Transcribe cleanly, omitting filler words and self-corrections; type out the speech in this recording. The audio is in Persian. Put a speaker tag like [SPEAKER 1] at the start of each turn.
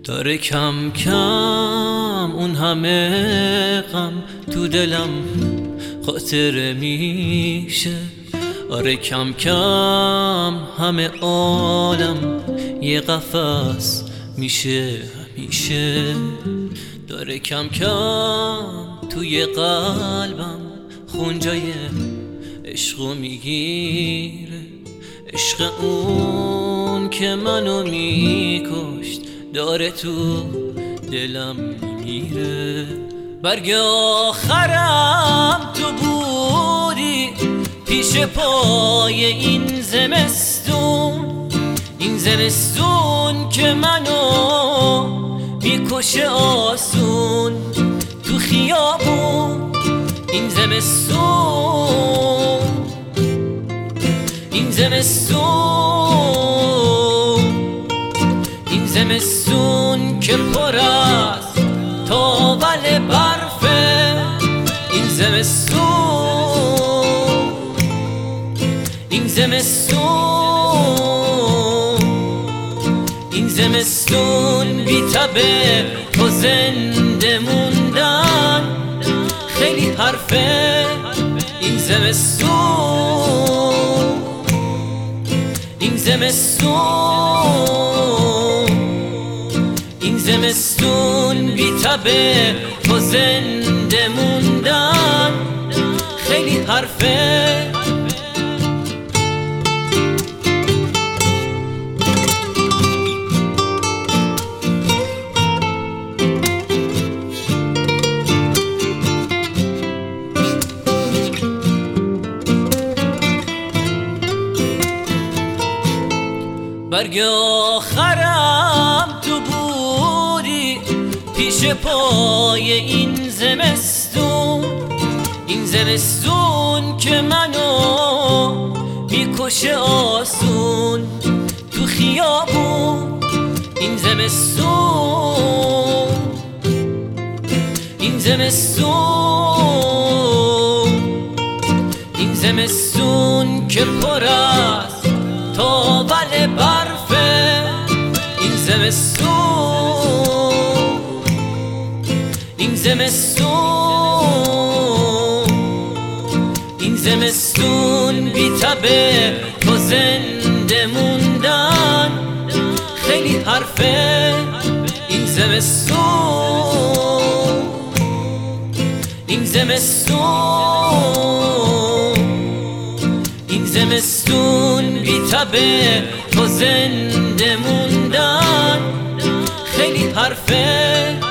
[SPEAKER 1] داره کم کم اون همه غم تو دلم خاطره میشه. آره کم کم همه عالم یه قفس میشه همیشه. داره کم کم توی قلبم خونجای عشقو میگیره. عشق اون که منو میکشت داره تو دلم میمیره. برگ آخرم تو بودی پیش پای این زمستون، این زمستون که منو میکشه آسون تو خیابون. این زمستون، این زمستون، این زمستون که پر از تاول برفه. این زمستون، این زمستون، این زمستون بی تبه تو زنده موندن خیلی حرفه. این زمستون، این زمستون، این زمستون بی تبه تو زنده موندن خیلی حرفه. برگ آخرم تو بودی پیش پای این زمستون، این زمستون که منو میکشه آسون تو خیابون. این زمستون، این زمستون، این زمستون که پر از تاول برفه. این زمستون، این زمستون، این زمستون بی تبه تو زنده موندن خیلی حرفه. این زمستون، این زمستون، این زمستون بی تبه تو زنده موندن خیلی حرفه.